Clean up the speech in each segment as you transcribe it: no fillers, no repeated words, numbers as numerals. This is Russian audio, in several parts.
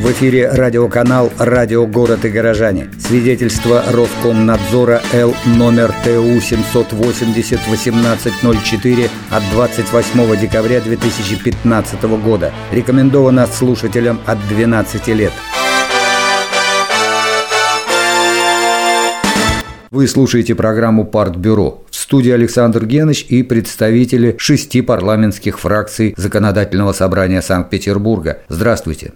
В эфире радиоканал «Радио Город и горожане». Свидетельство Роскомнадзора Л номер ТУ 780-1804 от 28 декабря 2015 года. Рекомендовано слушателям от 12 лет. Вы слушаете программу «Партбюро». В студии Александр Геныч и представители 6 парламентских фракций Законодательного собрания Санкт-Петербурга. Здравствуйте.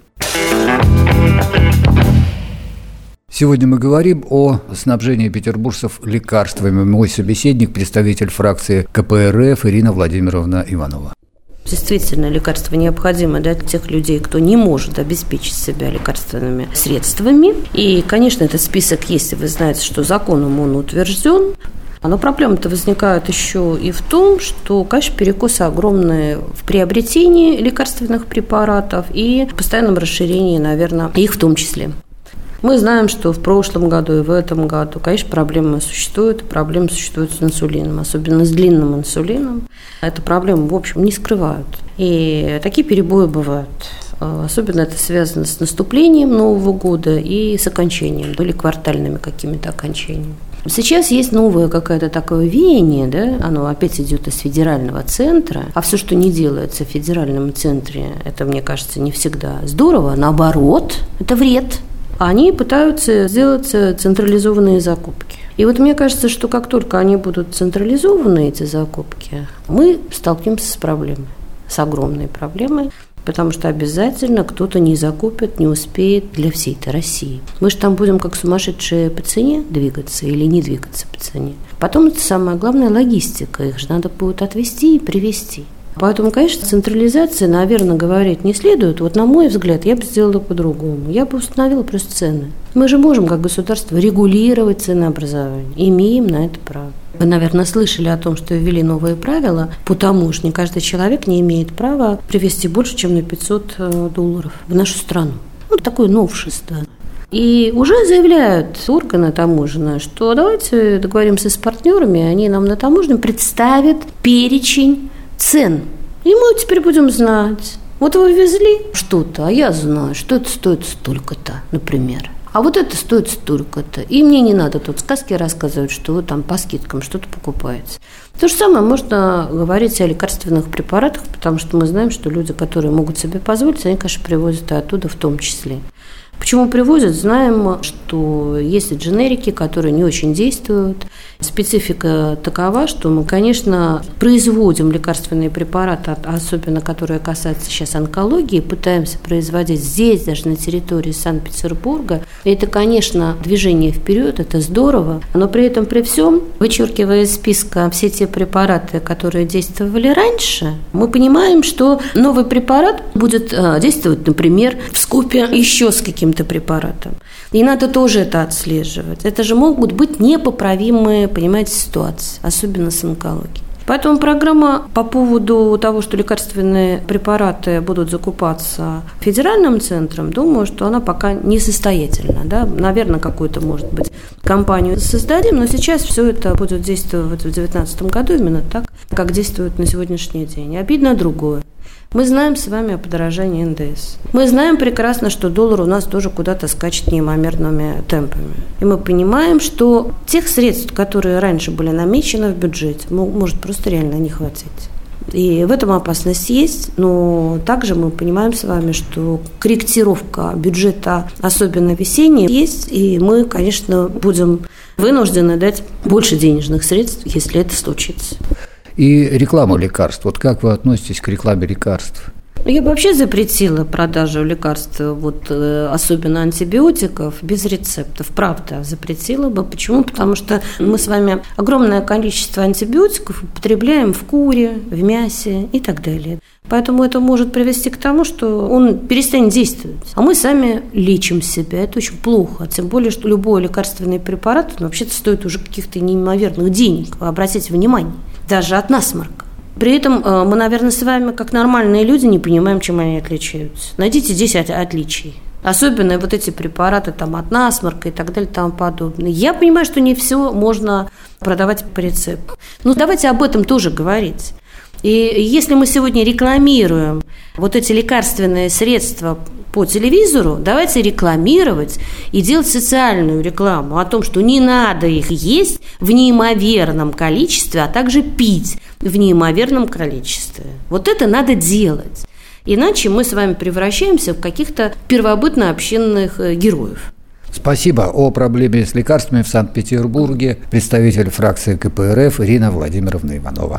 Сегодня мы говорим о снабжении петербуржцев лекарствами. Мой собеседник, представитель фракции КПРФ Ирина Владимировна Иванова. Действительно, лекарства необходимы для тех людей, кто не может обеспечить себя лекарственными средствами. И, конечно, этот список есть, и вы знаете, что законом он утвержден. Но проблемы-то возникают еще и в том, что, конечно, перекосы огромные в приобретении лекарственных препаратов и в постоянном расширении, наверное, их в том числе. Мы знаем, что в прошлом году и в этом году, конечно, проблемы существуют с инсулином, особенно с длинным инсулином. Эту проблему, в общем, не скрывают. И такие перебои бывают. Особенно это связано с наступлением Нового года и с окончанием, или квартальными какими-то окончаниями. Сейчас есть новое какое-то такое веяние, да? Оно опять идет из федерального центра, а все, что не делается в федеральном центре, это, мне кажется, не всегда здорово, наоборот, это вред. Они пытаются сделать централизованные закупки. И вот мне кажется, что как только они будут централизованы, эти закупки, мы столкнемся с проблемой, с огромной проблемой, потому что обязательно кто-то не закупит, не успеет для всей этой России. Мы же там будем как сумасшедшие по цене двигаться или не двигаться по цене. Потом это самое главное логистика, их же надо будет отвезти и привезти. Поэтому, конечно, централизация, наверное, говорить не следует. Вот, на мой взгляд, я бы сделала по-другому. Я бы установила просто цены. Мы же можем, как государство, регулировать ценообразование. Имеем на это право. Вы, наверное, слышали о том, что ввели новые правила по таможне. Каждый человек не имеет права привезти больше, чем на $500 в нашу страну. Вот такое новшество. И уже заявляют органы таможенные, что давайте договоримся с партнерами, они нам на таможне представят перечень цен. И мы теперь будем знать. Вот вы везли что-то, а я знаю, что это стоит столько-то, например. А вот это стоит столько-то. И мне не надо тут сказки рассказывать, что вы там по скидкам что-то покупаете. То же самое можно говорить о лекарственных препаратах, потому что мы знаем, что люди, которые могут себе позволить, они, конечно, привозят и оттуда в том числе. Почему привозят? Знаем, что есть и дженерики, которые не очень действуют. Специфика такова, что мы, конечно, производим лекарственные препараты, особенно которые касаются сейчас онкологии, пытаемся производить здесь, даже на территории Санкт-Петербурга. И это, конечно, движение вперед, это здорово, но при этом, при всем, вычеркивая из списка все те препараты, которые действовали раньше, мы понимаем, что новый препарат будет действовать, например, в скупе еще с каким-то препаратом. И надо тоже это отслеживать. Это же могут быть непоправимые, понимаете, ситуации, особенно с онкологией. Поэтому программа по поводу того, что лекарственные препараты будут закупаться федеральным центром, думаю, что она пока несостоятельна. Да? Наверное, какую-то, может быть, компанию создадим, но сейчас все это будет действовать в 2019 году именно так, как действует на сегодняшний день. И обидно другое. Мы знаем с вами о подорожании НДС. Мы знаем прекрасно, что доллар у нас тоже куда-то скачет неимоверными темпами. И мы понимаем, что тех средств, которые раньше были намечены в бюджете, может просто реально не хватить. И в этом опасность есть, но также мы понимаем с вами, что корректировка бюджета, особенно весенняя, есть, и мы, конечно, будем вынуждены дать больше денежных средств, если это случится. И реклама лекарств. Вот как вы относитесь к рекламе лекарств? Я бы вообще запретила продажу лекарств, особенно антибиотиков, без рецептов. Правда, запретила бы. Почему? Потому что мы с вами огромное количество антибиотиков употребляем в куре, в мясе и так далее. Поэтому это может привести к тому, что он перестанет действовать. А мы сами лечим себя. Это очень плохо. Тем более, что любой лекарственный препарат вообще-то стоит уже каких-то неимоверных денег. Обратите внимание. Даже от насморка. При этом мы, наверное, с вами, как нормальные люди, не понимаем, чем они отличаются. Найдите 10 отличий. Особенно вот эти препараты там, от насморка и так далее и тому подобное. Я понимаю, что не все можно продавать по рецепту. Но давайте об этом тоже говорить. И если мы сегодня рекламируем вот эти лекарственные средства по телевизору, давайте рекламировать и делать социальную рекламу о том, что не надо их есть в неимоверном количестве, а также пить в неимоверном количестве. Вот это надо делать. Иначе мы с вами превращаемся в каких-то первобытно-общинных героев. Спасибо. О проблеме с лекарствами в Санкт-Петербурге представитель фракции КПРФ Ирина Владимировна Иванова.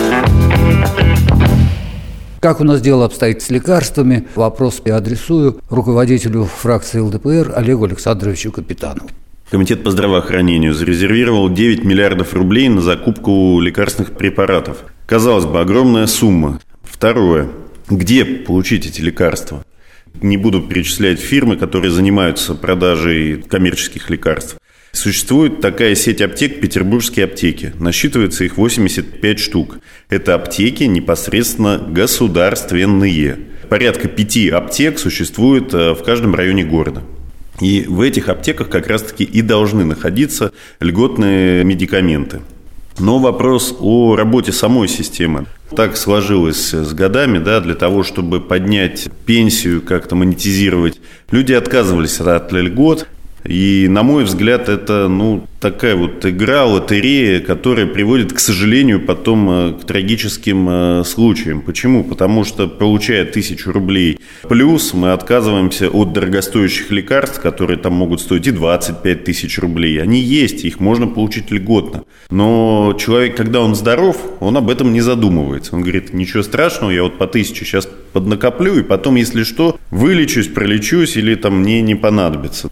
Как у нас дело обстоит с лекарствами? Вопрос я адресую руководителю фракции ЛДПР Олегу Александровичу Капитанову. Комитет по здравоохранению зарезервировал 9 миллиардов рублей на закупку лекарственных препаратов. Казалось бы, огромная сумма. Второе. Где получить эти лекарства? Не буду перечислять фирмы, которые занимаются продажей коммерческих лекарств. Существует такая сеть аптек «Петербургские аптеки». Насчитывается их 85 штук. Это аптеки непосредственно государственные. Порядка 5 аптек существует в каждом районе города. И в этих аптеках как раз-таки и должны находиться льготные медикаменты. Но вопрос о работе самой системы. Так сложилось с годами, для того, чтобы поднять пенсию, как-то монетизировать. Люди отказывались от льгот. И, на мой взгляд, это такая вот игра, лотерея, которая приводит, к сожалению, потом к трагическим случаям. Почему? Потому что, получая 1000 рублей плюс, мы отказываемся от дорогостоящих лекарств, которые там могут стоить и 25 тысяч рублей. Они есть, их можно получить льготно. Но человек, когда он здоров, он об этом не задумывается. Он говорит, ничего страшного, я вот по 1000 сейчас поднакоплю, и потом, если что, вылечусь, пролечусь или там мне не понадобится.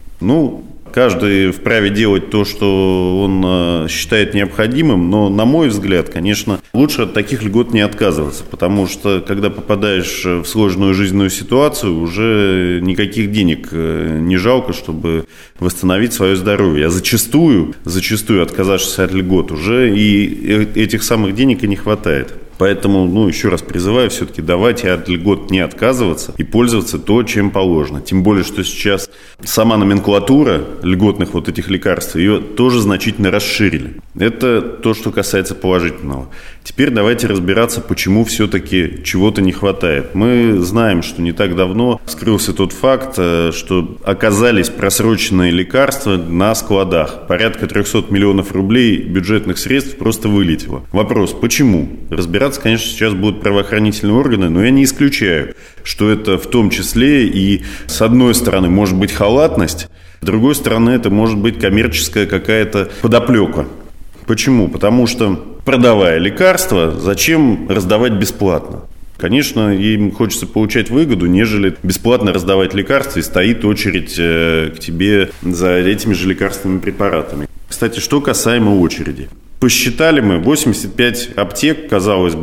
Каждый вправе делать то, что он считает необходимым, но, на мой взгляд, конечно, лучше от таких льгот не отказываться, потому что, когда попадаешь в сложную жизненную ситуацию, уже никаких денег не жалко, чтобы восстановить свое здоровье. А зачастую, отказавшись от льгот, уже и этих самых денег и не хватает. Поэтому, еще раз призываю все-таки давайте от льгот не отказываться и пользоваться то, чем положено. Тем более, что сейчас сама номенклатура льготных вот этих лекарств, ее тоже значительно расширили. Это то, что касается положительного. Теперь давайте разбираться, почему все-таки чего-то не хватает. Мы знаем, что не так давно скрылся тот факт, что оказались просроченные лекарства на складах. Порядка 300 миллионов рублей бюджетных средств просто вылетело. Вопрос, почему? Разбираться, конечно, сейчас будут правоохранительные органы, но я не исключаю, что это в том числе и, с одной стороны, может быть халатность, с другой стороны, это может быть коммерческая какая-то подоплека. Почему? Потому что, продавая лекарства, зачем раздавать бесплатно? Конечно, им хочется получать выгоду, нежели бесплатно раздавать лекарства, и стоит очередь к тебе за этими же лекарственными препаратами. Кстати, что касаемо очереди. Посчитали мы 85 аптек, казалось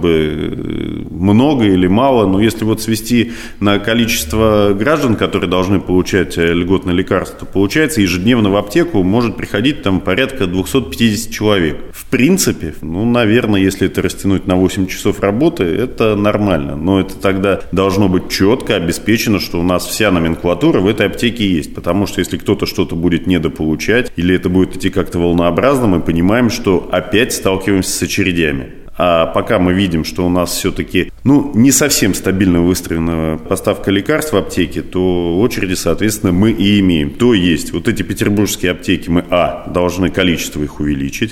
бы, много или мало, но если вот свести на количество граждан, которые должны получать льготное лекарство, то получается ежедневно в аптеку может приходить там порядка 250 человек. В принципе, наверное, если это растянуть на 8 часов работы, это нормально, но это тогда должно быть четко обеспечено, что у нас вся номенклатура в этой аптеке есть, потому что если кто-то что-то будет недополучать или это будет идти как-то волнообразно, мы понимаем, что опять сталкиваемся с очередями. А пока мы видим, что у нас все-таки не совсем стабильно выстроена поставка лекарств в аптеке, то очереди, соответственно, мы и имеем. То есть вот эти петербургские аптеки мы, должны количество их увеличить.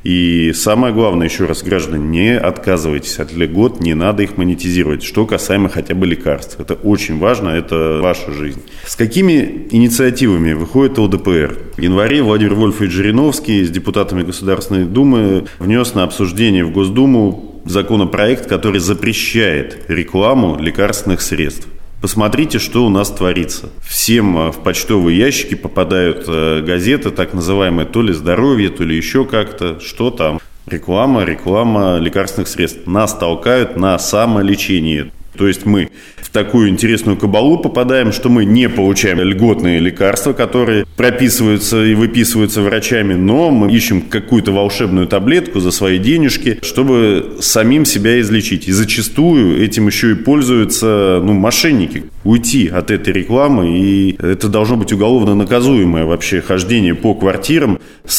И самое главное, еще раз, граждане, не отказывайтесь от льгот, не надо их монетизировать. Что касаемо хотя бы лекарств. Это очень важно, это ваша жизнь. С какими инициативами выходит ЛДПР? В январе Владимир Вольфович Жириновский с депутатами Государственной Думы внес на обсуждение в Госдуму законопроект, который запрещает рекламу лекарственных средств. Посмотрите, что у нас творится. Всем в почтовые ящики попадают газеты, так называемые, то ли «Здоровье», то ли еще как-то. Что там? Реклама лекарственных средств. Нас толкают на самолечение. То есть мы в такую интересную кабалу попадаем, что мы не получаем льготные лекарства, которые прописываются и выписываются врачами, но мы ищем какую-то волшебную таблетку за свои денежки, чтобы самим себя излечить. И зачастую этим еще и пользуются мошенники. Уйти от этой рекламы, и это должно быть уголовно наказуемое вообще хождение по квартирам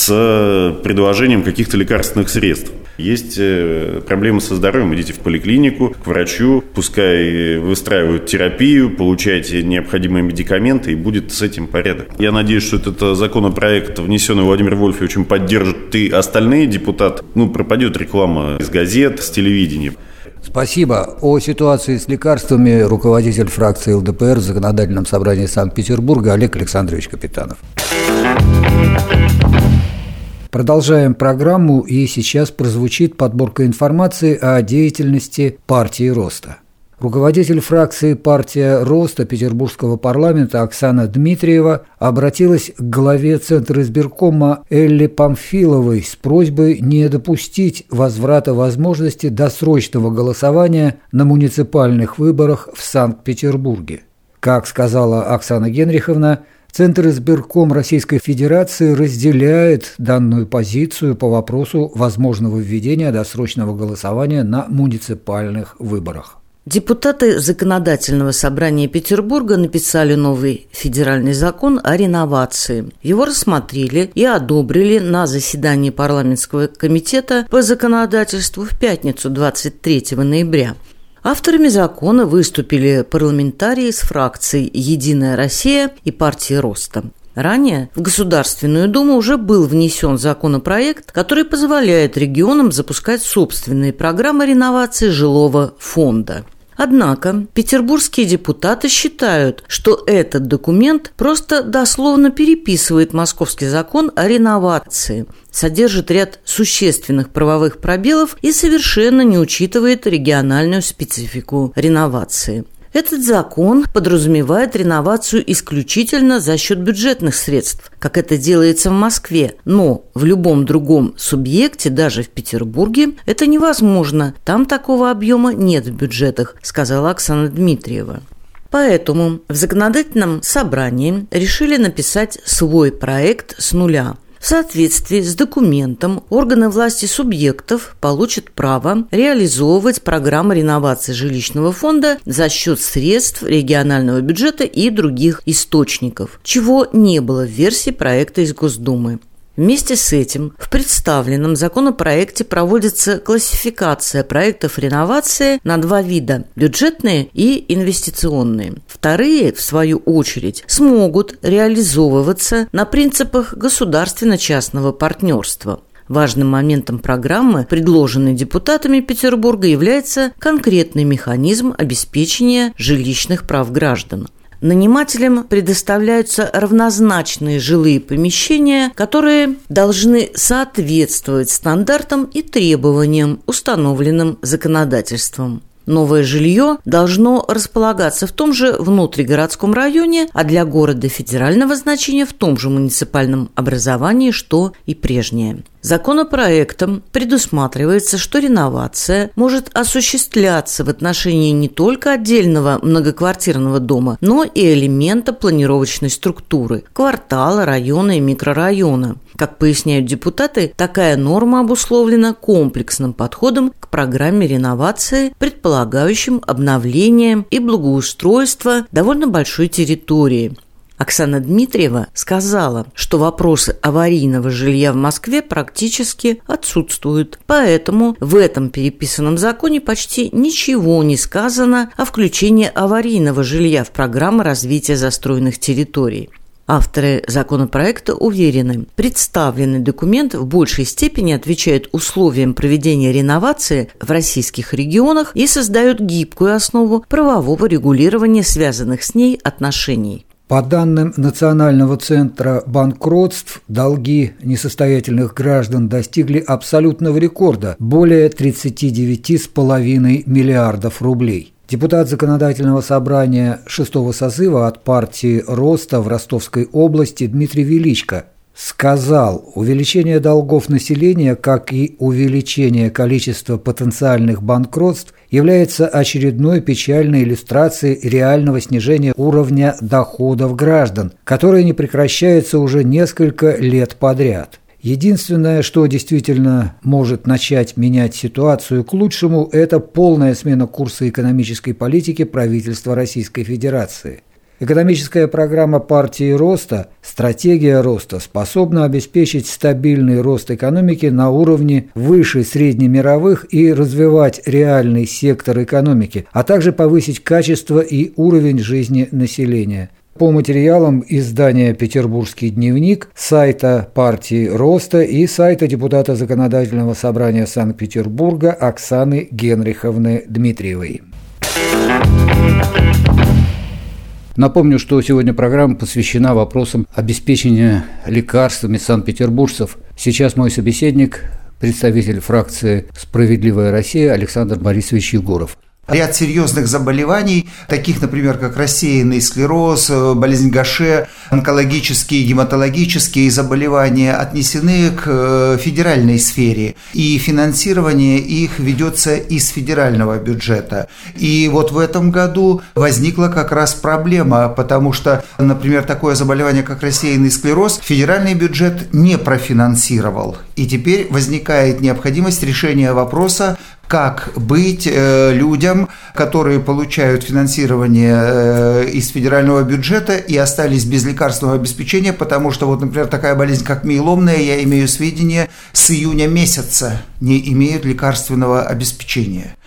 с предложением каких-то лекарственных средств. Есть проблемы со здоровьем, идите в поликлинику, к врачу, пускай выстраивают устраивают терапию, получаете необходимые медикаменты, и будет с этим порядок. Я надеюсь, что этот законопроект, внесенный Владимиром Вольфовичем, поддержат и остальные депутаты. Пропадет реклама из газет, с телевидения. Спасибо. О ситуации с лекарствами руководитель фракции ЛДПР в Законодательном собрании Санкт-Петербурга Олег Александрович Капитанов. Продолжаем программу, и сейчас прозвучит подборка информации о деятельности партии Роста. Руководитель фракции «Партия Роста» Петербургского парламента Оксана Дмитриева обратилась к главе Центра избиркома Элле Памфиловой с просьбой не допустить возврата возможности досрочного голосования на муниципальных выборах в Санкт-Петербурге. Как сказала Оксана Генриховна, Центр избирком Российской Федерации разделяет данную позицию по вопросу возможного введения досрочного голосования на муниципальных выборах. Депутаты Законодательного собрания Петербурга написали новый федеральный закон о реновации. Его рассмотрели и одобрили на заседании парламентского комитета по законодательству в пятницу 23 ноября. Авторами закона выступили парламентарии из фракций «Единая Россия» и партии Роста. Ранее в Государственную Думу уже был внесен законопроект, который позволяет регионам запускать собственные программы реновации жилого фонда. Однако петербургские депутаты считают, что этот документ просто дословно переписывает московский закон о реновации, содержит ряд существенных правовых пробелов и совершенно не учитывает региональную специфику реновации. Этот закон подразумевает реновацию исключительно за счет бюджетных средств, как это делается в Москве, но в любом другом субъекте, даже в Петербурге, это невозможно, там такого объема нет в бюджетах, сказала Оксана Дмитриева. Поэтому в законодательном собрании решили написать свой проект с нуля. В соответствии с документом органы власти субъектов получат право реализовывать программы реновации жилищного фонда за счет средств регионального бюджета и других источников, чего не было в версии проекта из Госдумы. Вместе с этим в представленном законопроекте проводится классификация проектов реновации на два вида – бюджетные и инвестиционные. Вторые, в свою очередь, смогут реализовываться на принципах государственно-частного партнерства. Важным моментом программы, предложенной депутатами Петербурга, является конкретный механизм обеспечения жилищных прав граждан. Нанимателям предоставляются равнозначные жилые помещения, которые должны соответствовать стандартам и требованиям, установленным законодательством. Новое жилье должно располагаться в том же внутригородском районе, а для города федерального значения в том же муниципальном образовании, что и прежнее. Законопроектом предусматривается, что реновация может осуществляться в отношении не только отдельного многоквартирного дома, но и элемента планировочной структуры – квартала, района и микрорайона. Как поясняют депутаты, такая норма обусловлена комплексным подходом к программе реновации, предполагающим обновление и благоустройство довольно большой территории. Оксана Дмитриева сказала, что вопросы аварийного жилья в Москве практически отсутствуют. Поэтому в этом переписанном законе почти ничего не сказано о включении аварийного жилья в программы развития застроенных территорий. Авторы законопроекта уверены, представленный документ в большей степени отвечает условиям проведения реновации в российских регионах и создает гибкую основу правового регулирования связанных с ней отношений. По данным Национального центра банкротств, долги несостоятельных граждан достигли абсолютного рекорда – более 39,5 миллиардов рублей. Депутат Законодательного собрания 6-го созыва от партии Роста в Ростовской области Дмитрий Величко сказал, увеличение долгов населения, как и увеличение количества потенциальных банкротств, является очередной печальной иллюстрацией реального снижения уровня доходов граждан, которое не прекращается уже несколько лет подряд. Единственное, что действительно может начать менять ситуацию к лучшему, это полная смена курса экономической политики правительства Российской Федерации. Экономическая программа партии роста, стратегия роста, способна обеспечить стабильный рост экономики на уровне выше среднемировых и развивать реальный сектор экономики, а также повысить качество и уровень жизни населения. По материалам издания «Петербургский дневник», сайта партии роста и сайта депутата Законодательного собрания Санкт-Петербурга Оксаны Генриховны Дмитриевой. Напомню, что сегодня программа посвящена вопросам обеспечения лекарствами санкт-петербуржцев. Сейчас мой собеседник, представитель фракции «Справедливая Россия» Александр Борисович Егоров. Ряд серьезных заболеваний, таких, например, как рассеянный склероз, болезнь Гаше, онкологические, гематологические заболевания отнесены к федеральной сфере, и финансирование их ведется из федерального бюджета. И вот в этом году возникла как раз проблема, потому что, например, такое заболевание, как рассеянный склероз, федеральный бюджет не профинансировал. И теперь возникает необходимость решения вопроса, как быть людям, которые получают финансирование из федерального бюджета и остались без лекарственного обеспечения, потому что, вот, например, такая болезнь, как миеломная, я имею сведения, с июня месяца не имеют лекарственного обеспечения.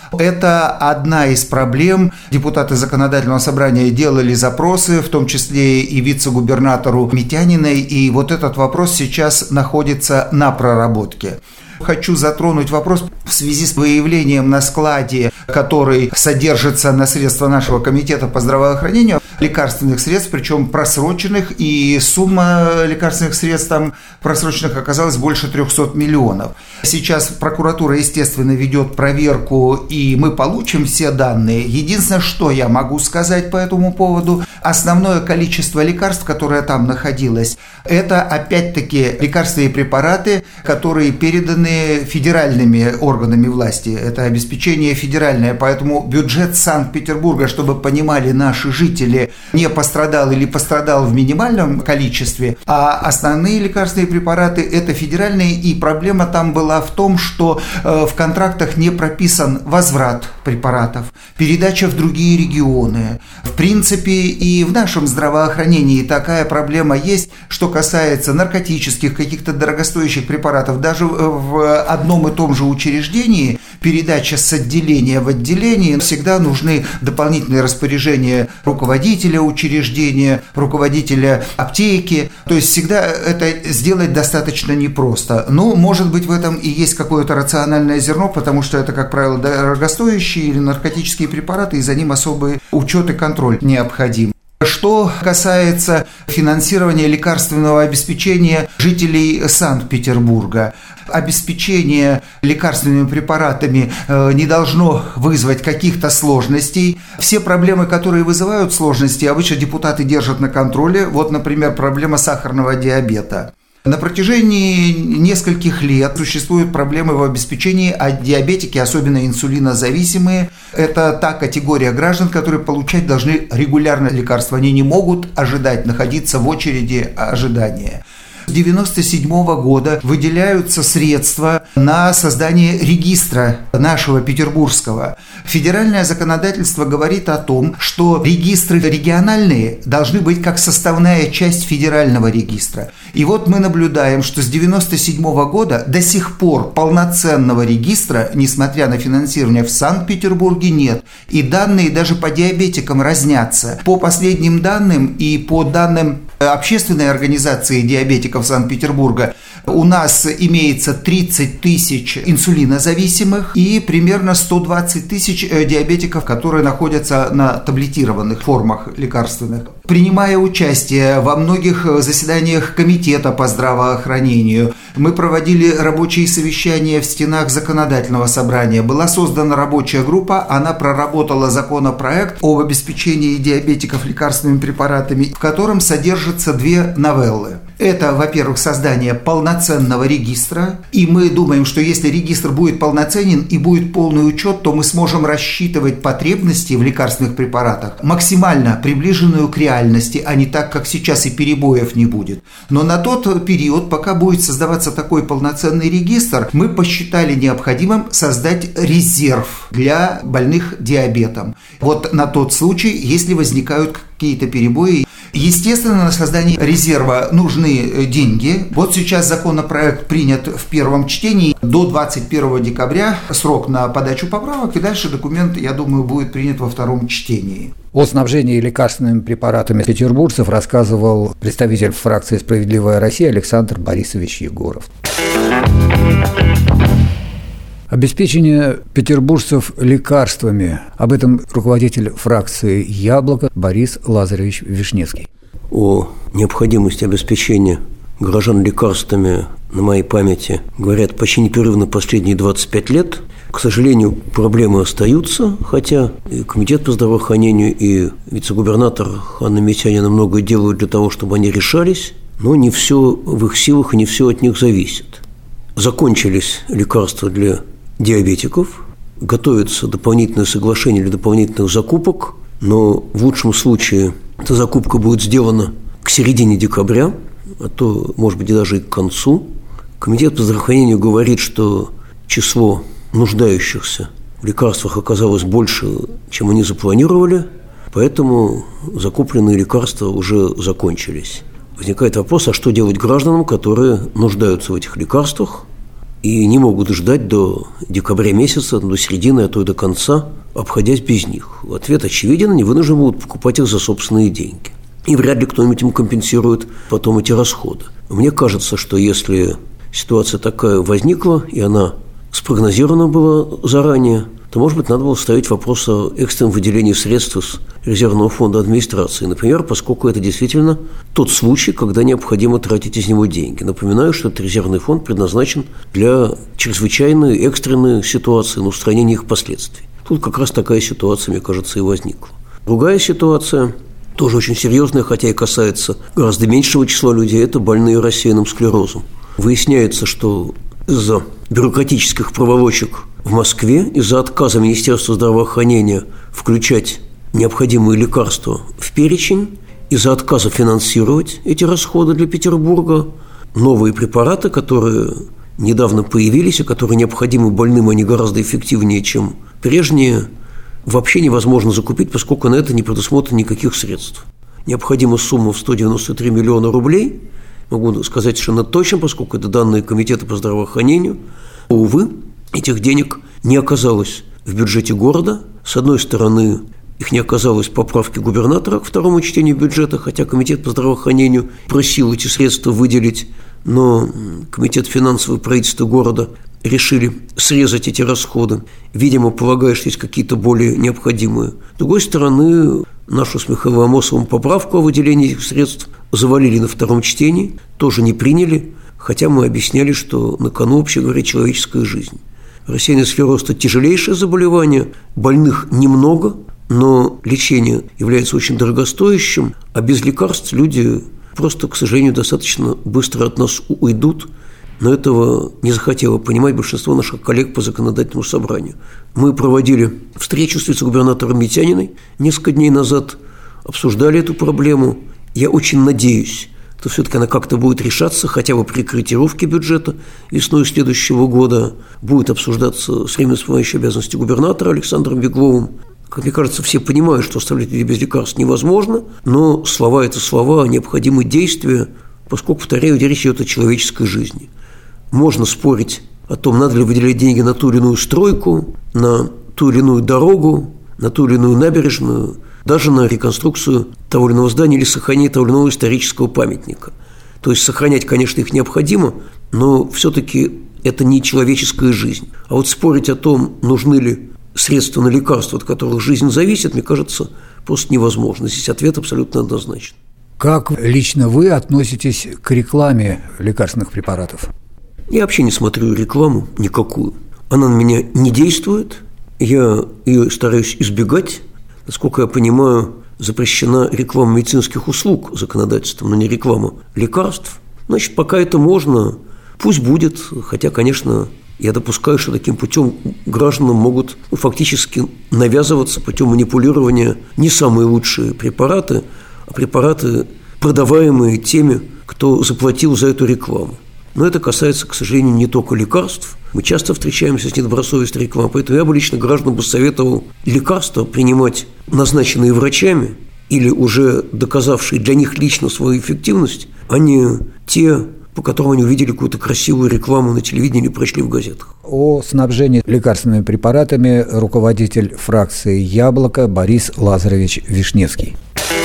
Это одна из проблем. Депутаты Законодательного собрания делали запросы, в том числе и вице-губернатору Митяниной, и вот этот вопрос сейчас находится на проработке. Хочу затронуть вопрос в связи с выявлением на складе, который содержится на средства нашего комитета по здравоохранению, лекарственных средств, причем просроченных, и сумма лекарственных средств там просроченных оказалась больше 300 миллионов. Сейчас прокуратура, естественно, ведет проверку, и мы получим все данные. Единственное, что я могу сказать по этому поводу, основное количество лекарств, которое там находилось, это опять-таки лекарственные препараты, которые переданы федеральными органами власти. Это обеспечение федеральное, поэтому бюджет Санкт-Петербурга, чтобы понимали наши жители, не пострадал или пострадал в минимальном количестве, а основные лекарственные препараты – это федеральные, и проблема там была в том, что в контрактах не прописан возврат препаратов, передача в другие регионы. В принципе, и в нашем здравоохранении такая проблема есть, что касается наркотических, каких-то дорогостоящих препаратов. Даже в одном и том же учреждении передача с отделения в отделение, всегда нужны дополнительные распоряжения руководителя учреждения, руководителя аптеки. То есть всегда это сделать достаточно непросто. Но, может быть, в этом и есть какое-то рациональное зерно, потому что это, как правило, дорогостоящие или наркотические препараты, и за ним особый учет и контроль необходим. Что касается финансирования лекарственного обеспечения жителей Санкт-Петербурга, обеспечение лекарственными препаратами не должно вызвать каких-то сложностей. Все проблемы, которые вызывают сложности, обычно депутаты держат на контроле. Вот, например, проблема сахарного диабета. На протяжении нескольких лет существуют проблемы в обеспечении, а диабетики, особенно инсулинозависимые, это та категория граждан, которые получать должны регулярно лекарства. Они не могут ожидать, находиться в очереди ожидания. С 1997 года выделяются средства на создание регистра нашего петербургского. Федеральное законодательство говорит о том, что регистры региональные должны быть как составная часть федерального регистра. И вот мы наблюдаем, что с 1997 года до сих пор полноценного регистра, несмотря на финансирование, в Санкт-Петербурге нет. И данные даже по диабетикам разнятся. По последним данным и по данным общественной организации диабетиков Санкт-Петербурга у нас имеется 30 тысяч инсулинозависимых и примерно 120 тысяч диабетиков, которые находятся на таблетированных формах лекарственных. Принимая участие во многих заседаниях комитета по здравоохранению, мы проводили рабочие совещания в стенах Законодательного собрания. Была создана рабочая группа, она проработала законопроект об обеспечении диабетиков лекарственными препаратами, в котором содержатся две новеллы. Это, во-первых, создание полноценного регистра, и мы думаем, что если регистр будет полноценен и будет полный учет, то мы сможем рассчитывать потребности в лекарственных препаратах максимально приближенную к реальности, а не так, как сейчас, и перебоев не будет. Но на тот период, пока будет создаваться такой полноценный регистр, мы посчитали необходимым создать резерв для больных диабетом. Вот на тот случай, если возникают какие-то перебои. Естественно, на создание резерва нужны деньги. Вот сейчас законопроект принят в первом чтении. До 21 декабря срок на подачу поправок, и дальше документ, я думаю, будет принят во втором чтении. О снабжении лекарственными препаратами петербуржцев рассказывал представитель фракции «Справедливая Россия» Александр Борисович Егоров. Обеспечение петербуржцев лекарствами. Об этом руководитель фракции «Яблоко» Борис Лазаревич Вишневский. О необходимости обеспечения горожан лекарствами на моей памяти говорят почти непрерывно последние 25 лет. К сожалению, проблемы остаются, хотя и Комитет по здравоохранению, и вице-губернатор Анна Митянина многое делают для того, чтобы они решались, но не все в их силах и не все от них зависит. Закончились лекарства для диабетиков, готовится дополнительное соглашение для дополнительных закупок, но в лучшем случае эта закупка будет сделана к середине декабря, а то, может быть, и даже и к концу. Комитет по здравоохранению говорит, что число нуждающихся в лекарствах оказалось больше, чем они запланировали, поэтому закупленные лекарства уже закончились. Возникает вопрос, а что делать гражданам, которые нуждаются в этих лекарствах и не могут ждать до декабря месяца, до середины, а то и до конца, обходясь без них? Ответ очевиден: они вынуждены будут покупать их за собственные деньги. И вряд ли кто-нибудь им компенсирует потом эти расходы. Мне кажется, что если ситуация такая возникла, и она спрогнозирована была заранее, то, может быть, надо было ставить вопрос о экстренном выделении средств из резервного фонда администрации. Например, поскольку это действительно тот случай, когда необходимо тратить из него деньги. Напоминаю, что этот резервный фонд предназначен для чрезвычайной, экстренной ситуации, на устранение их последствий. Тут как раз такая ситуация, мне кажется, и возникла. Другая ситуация, тоже очень серьезная, хотя и касается гораздо меньшего числа людей, это больные рассеянным склерозом. Выясняется, что из-за бюрократических проволочек в Москве, из-за отказа Министерства здравоохранения включать необходимые лекарства в перечень, из-за отказа финансировать эти расходы для Петербурга, новые препараты, которые недавно появились, и которые необходимы больным, они гораздо эффективнее, чем прежние, вообще невозможно закупить, поскольку на это не предусмотрено никаких средств. Необходима сумма в 193 миллиона рублей, могу сказать совершенно точно, поскольку это данные Комитета по здравоохранению. Увы, этих денег не оказалось в бюджете города. С одной стороны, их не оказалось в поправке губернатора к второму чтению бюджета, хотя Комитет по здравоохранению просил эти средства выделить, но Комитет финансового правительства города решили срезать эти расходы, видимо, полагая, что есть какие-то более необходимые. С другой стороны, нашу с Михаилом Амосовым поправку о выделении этих средств завалили на втором чтении, тоже не приняли, хотя мы объясняли, что на кону, вообще говоря, человеческая жизнь. Рассеянный склероз – это тяжелейшее заболевание, больных немного, но лечение является очень дорогостоящим, а без лекарств люди просто, к сожалению, достаточно быстро от нас уйдут. Но этого не захотело понимать большинство наших коллег по законодательному собранию. Мы проводили встречу с вице-губернатором Митяниной несколько дней назад, обсуждали эту проблему. Я очень надеюсь, что все-таки она как-то будет решаться, хотя бы при корректировке бюджета весной следующего года, будет обсуждаться с временной исполняющей обязанности губернатора Александром Бегловым. Как мне кажется, все понимают, что оставлять людей без лекарств невозможно, но слова – это слова, необходимы действия, поскольку, повторяю, речь идет о человеческой жизни. Можно спорить о том, надо ли выделять деньги на ту или иную стройку, на ту или иную дорогу, на ту или иную набережную, даже на реконструкцию того или иного здания или сохранение того или иного исторического памятника. То есть сохранять, конечно, их необходимо, но все-таки это не человеческая жизнь. А вот спорить о том, нужны ли средства на лекарства, от которых жизнь зависит, мне кажется, просто невозможно. Здесь ответ абсолютно однозначен. Как лично вы относитесь к рекламе лекарственных препаратов? Я вообще не смотрю рекламу никакую. Она на меня не действует, я ее стараюсь избегать. Насколько я понимаю, запрещена реклама медицинских услуг законодательством, но не реклама лекарств. Значит, пока это можно, пусть будет, хотя, конечно, я допускаю, что таким путем гражданам могут фактически навязываться путем манипулирования не самые лучшие препараты, а препараты, продаваемые теми, кто заплатил за эту рекламу. Но это касается, к сожалению, не только лекарств. Мы часто встречаемся с недобросовестной рекламой, поэтому я бы лично гражданам советовал лекарства принимать, назначенные врачами или уже доказавшие для них лично свою эффективность, а не те, по которым они увидели какую-то красивую рекламу на телевидении или прочли в газетах. О снабжении лекарственными препаратами руководитель фракции «Яблоко» Борис Лазаревич Вишневский.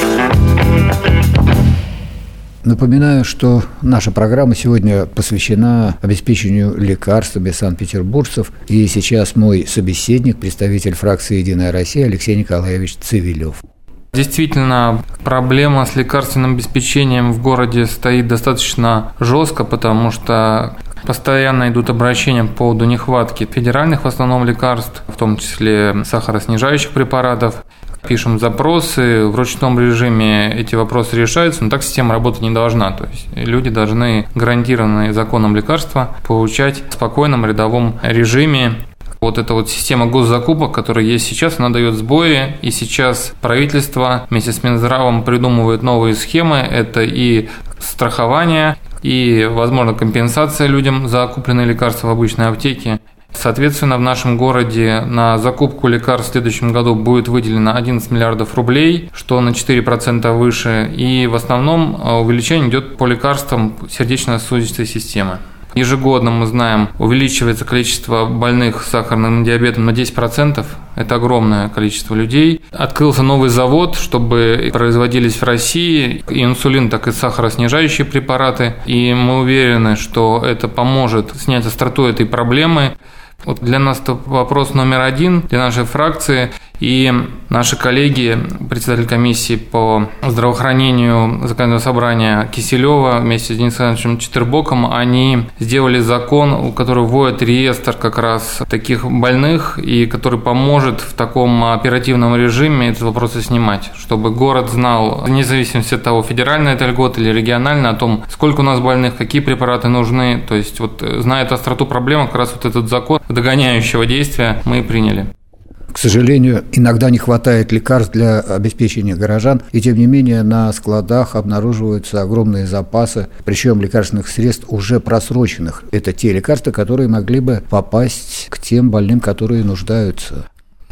Напоминаю, что наша программа сегодня посвящена обеспечению лекарствами санкт-петербуржцев. И сейчас мой собеседник, представитель фракции «Единая Россия» Алексей Николаевич Цивилев. Действительно, проблема с лекарственным обеспечением в городе стоит достаточно жестко, потому что постоянно идут обращения по поводу нехватки федеральных в основном лекарств, в том числе сахароснижающих препаратов. Пишем запросы, в ручном режиме эти вопросы решаются, но так система работать не должна. То есть люди должны гарантированные законом лекарства получать в спокойном рядовом режиме. Вот эта вот система госзакупок, которая есть сейчас, она дает сбои, и сейчас правительство вместе с Минздравом придумывает новые схемы. Это и страхование, и, возможно, компенсация людям за купленные лекарства в обычной аптеке. Соответственно, в нашем городе на закупку лекарств в следующем году будет выделено 11 миллиардов рублей, что на 4% выше, и в основном увеличение идет по лекарствам сердечно-сосудистой системы. Ежегодно, мы знаем, увеличивается количество больных сахарным диабетом на 10%. Это огромное количество людей. Открылся новый завод, чтобы производились в России и инсулин, так и сахароснижающие препараты. И мы уверены, что это поможет снять остроту этой проблемы. Вот для нас это вопрос номер один, для нашей фракции. И наши коллеги, председатель комиссии по здравоохранению Законодательного собрания Киселева вместе с Денисом Александровичем Четербоком, они сделали закон, который вводит реестр как раз таких больных и который поможет в таком оперативном режиме этот вопрос снимать, чтобы город знал, вне зависимости от того, федеральная это льгота или региональная, о том, сколько у нас больных, какие препараты нужны. То есть, вот, зная остроту проблемы, как раз вот этот закон догоняющего действия мы приняли. К сожалению, иногда не хватает лекарств для обеспечения горожан, и тем не менее на складах обнаруживаются огромные запасы, причем лекарственных средств уже просроченных. Это те лекарства, которые могли бы попасть к тем больным, которые нуждаются.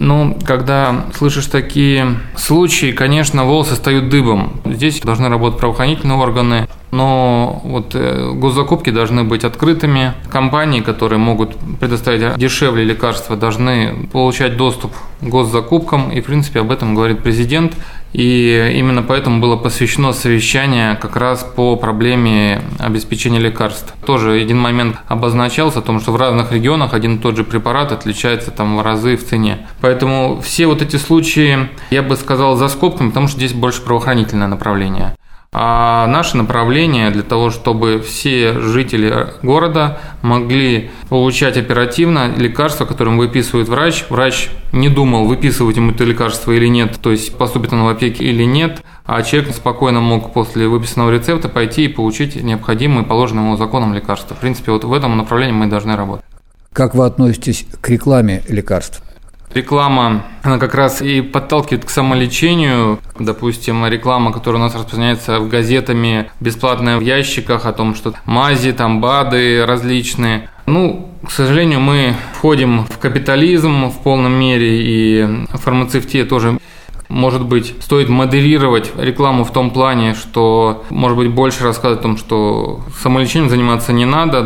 Когда слышишь такие случаи, конечно, волосы встают дыбом. Здесь должны работать правоохранительные органы, но госзакупки должны быть открытыми. Компании, которые могут предоставить дешевле лекарства, должны получать доступ к госзакупкам, и, в принципе, об этом говорит президент. И именно поэтому было посвящено совещание как раз по проблеме обеспечения лекарств. Тоже один момент обозначался о том, что в разных регионах один и тот же препарат отличается в разы в цене. Поэтому все вот эти случаи, я бы сказал, за скобками, потому что здесь больше правоохранительное направление. А наше направление для того, чтобы все жители города могли получать оперативно лекарства, которые выписывает врач. Врач не думал, выписывать ему это лекарство или нет, то есть поступит оно в аптеке или нет, а человек спокойно мог после выписанного рецепта пойти и получить необходимые положенные ему законом лекарства. В принципе, вот в этом направлении мы должны работать. Как вы относитесь к рекламе лекарств? Реклама, она как раз и подталкивает к самолечению. Допустим, реклама, которая у нас распространяется газетами, бесплатная в ящиках, о том, что мази, БАДы различные. К сожалению, мы входим в капитализм в полном мере, и фармацевтия тоже. Может быть, стоит модерировать рекламу в том плане, что, может быть, больше рассказывать о том, что самолечением заниматься не надо,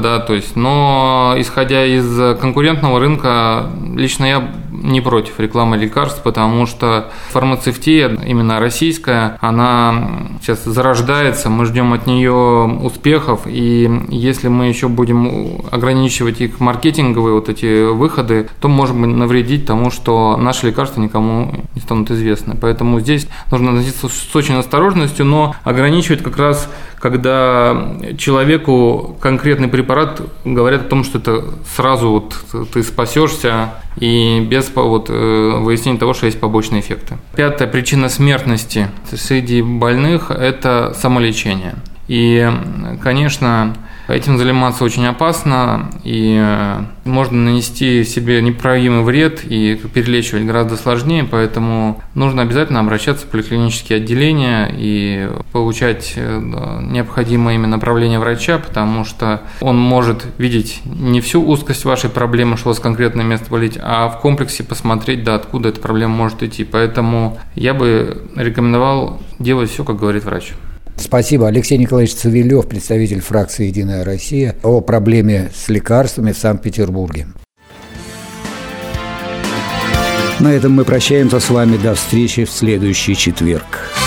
но исходя из конкурентного рынка, лично я не против рекламы лекарств, потому что фармацевтия, именно российская, она сейчас зарождается, мы ждем от нее успехов, и если мы еще будем ограничивать их маркетинговые эти выходы, то можем навредить тому, что наши лекарства никому не станут известны. Поэтому здесь нужно относиться с очень осторожностью, но ограничивать как раз, когда человеку конкретный препарат говорят о том, что это сразу ты спасешься, и без выяснения того, что есть побочные эффекты. 5-я причина смертности среди больных – это самолечение. И, конечно, Этим заниматься очень опасно, и можно нанести себе непоправимый вред, и перелечивать гораздо сложнее, поэтому нужно обязательно обращаться в поликлинические отделения и получать необходимое именно направление врача, потому что он может видеть не всю узкость вашей проблемы, что у вас конкретное место болит, а в комплексе посмотреть, откуда эта проблема может идти. Поэтому я бы рекомендовал делать все, как говорит врач. Спасибо. Алексей Николаевич Цивилев, представитель фракции «Единая Россия», о проблеме с лекарствами в Санкт-Петербурге. На этом мы прощаемся с вами. До встречи в следующий четверг.